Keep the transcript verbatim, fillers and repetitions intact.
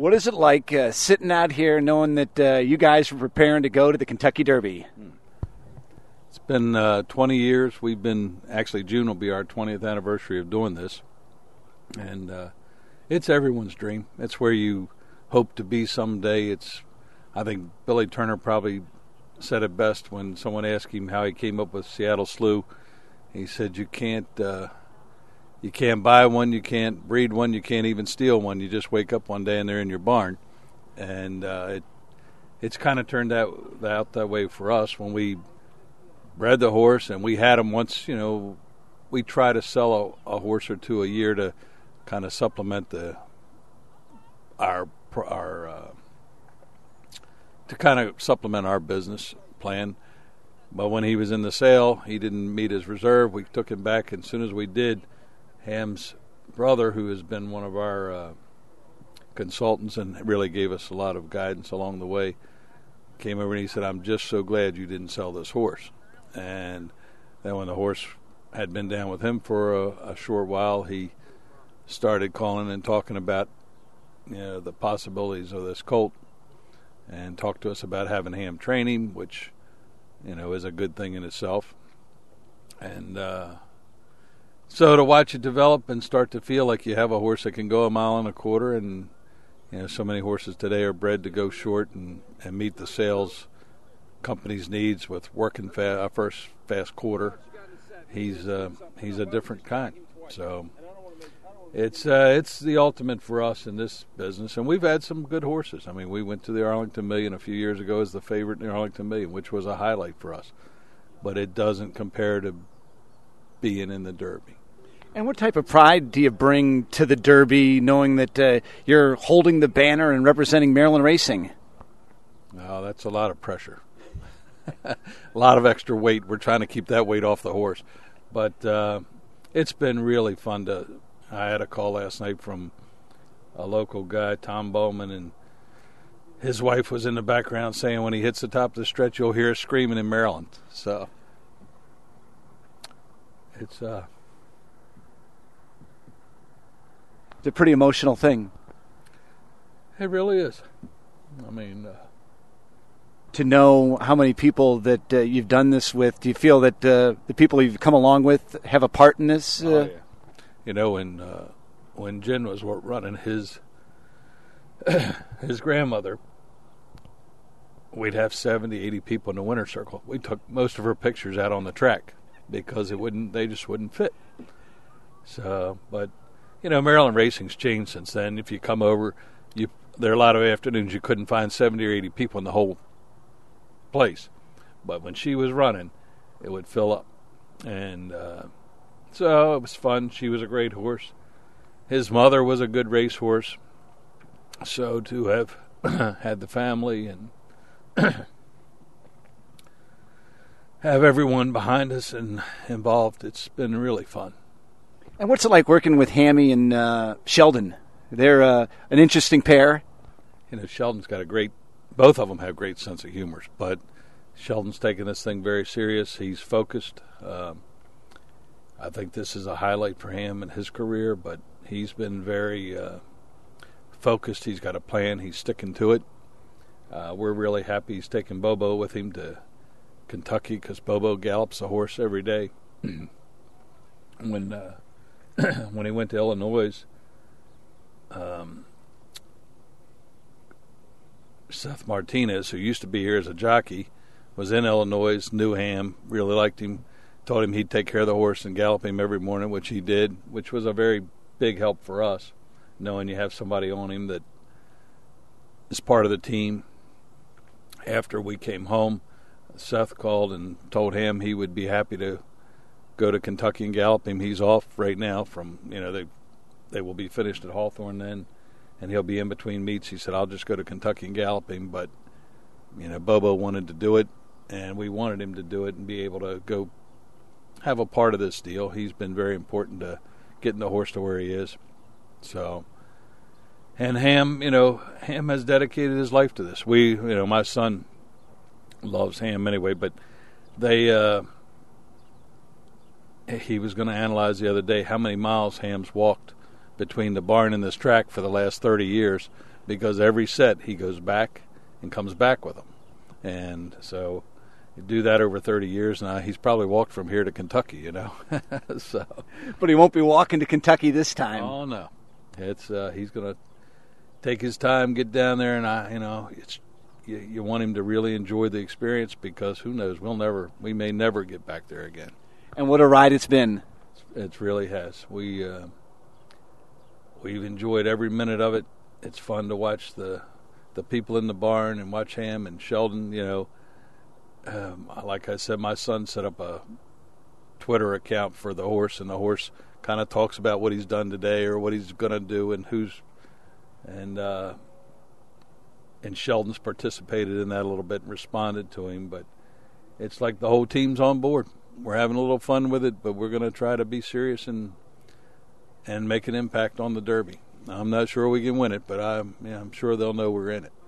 What is it like uh, sitting out here knowing that uh, you guys are preparing to go to the Kentucky Derby? It's been uh, twenty years. We've been, actually June will be our twentieth anniversary of doing this. And uh, it's everyone's dream. It's where you hope to be someday. It's, I think Billy Turner probably said it best when someone asked him how he came up with Seattle Slew. He said, you can't, uh, you can't buy one, you can't breed one, you can't even steal one. You just wake up one day and they're in your barn. And uh, it, it's kind of turned out, out that way for us when we bred the horse, and we had him once. You know, we try to sell a, a horse or two a year to kind of supplement the our our uh, to kind of supplement our business plan. But when he was in the sale, he didn't meet his reserve. We took him back, and as soon as we did, Ham's brother, who has been one of our uh, consultants and really gave us a lot of guidance along the way, came over and he said, I'm just so glad you didn't sell this horse. And then when the horse had been down with him for a, a short while, he started calling and talking about, you know, the possibilities of this colt, and talked to us about having Ham training, which, you know, is a good thing in itself. And uh, so to watch it develop and start to feel like you have a horse that can go a mile and a quarter, and, you know, so many horses today are bred to go short and, and meet the sales company's needs with working fa- uh, first fast quarter. He's uh, he's a different kind. So it's uh, it's the ultimate for us in this business, and we've had some good horses. I mean, we went to the Arlington Million a few years ago as the favorite in the Arlington Million, which was a highlight for us. But it doesn't compare to being in the Derby. And what type of pride do you bring to the Derby, knowing that uh, you're holding the banner and representing Maryland racing? Oh, that's a lot of pressure. A lot of extra weight. We're trying to keep that weight off the horse. But uh, it's been really fun to. I had a call last night from a local guy, Tom Bowman, and his wife was in the background saying when he hits the top of the stretch, you'll hear us screaming in Maryland. So it's, uh, it's a pretty emotional thing. It really is. I mean, uh, to know how many people that uh, you've done this with, do you feel that uh, the people you've come along with have a part in this? Uh? Oh, yeah. You know, when uh, when Jen was running his his grandmother, we'd have seventy, eighty people in the winner's circle. We took most of her pictures out on the track because it wouldn't, they just wouldn't fit. So, but you know, Maryland racing's changed since then. If you come over, you there are a lot of afternoons you couldn't find seventy or eighty people in the whole place. But when she was running, it would fill up. And uh, so it was fun. She was a great horse. His mother was a good race horse. So to have had the family and have everyone behind us and involved, it's been really fun. And what's it like working with Hammy and uh, Sheldon? They're uh, an interesting pair. You know, Sheldon's got a great, both of them have great sense of humor, but Sheldon's taking this thing very serious. He's focused. Um, I think this is a highlight for him in his career, but he's been very uh, focused. He's got a plan. He's sticking to it. Uh, we're really happy he's taking Bobo with him to Kentucky because Bobo gallops a horse every day. when uh, when he went to Illinois, um, Seth Martinez, who used to be here as a jockey, was in Illinois, knew Ham, really liked him, told him he'd take care of the horse and gallop him every morning, which he did, which was a very big help for us, knowing you have somebody on him that is part of the team. After we came home, Seth called and told Ham he would be happy to go to Kentucky and gallop him. He's off right now from, you know, they they will be finished at Hawthorne then, and he'll be in between meets. He said, I'll just go to Kentucky and gallop him, but, you know, Bobo wanted to do it, and we wanted him to do it and be able to go have a part of this deal. He's been very important to getting the horse to where he is. So, and Ham, you know, Ham has dedicated his life to this. We, you know, my son loves Ham anyway, but they, uh, he was going to analyze the other day how many miles Ham's walked between the barn and this track for the last thirty years because every set he goes back and comes back with them. And so you do that over thirty years now. He's probably walked from here to Kentucky, you know. so, But he won't be walking to Kentucky this time. Oh no, it's uh, he's going to take his time, get down there, and I, you know, it's you, you want him to really enjoy the experience because who knows, we'll never, we may never get back there again. And what a ride it's been. It really has. We uh, we've enjoyed every minute of it. It's fun to watch the the people in the barn and watch Ham and Sheldon. You know, um, like I said, my son set up a Twitter account for the horse, and the horse kind of talks about what he's done today or what he's going to do and who's and uh, and Sheldon's participated in that a little bit and responded to him. But it's like the whole team's on board. We're having a little fun with it, but we're going to try to be serious and and make an impact on the Derby. I'm not sure we can win it, but I'm yeah, I'm sure they'll know we're in it.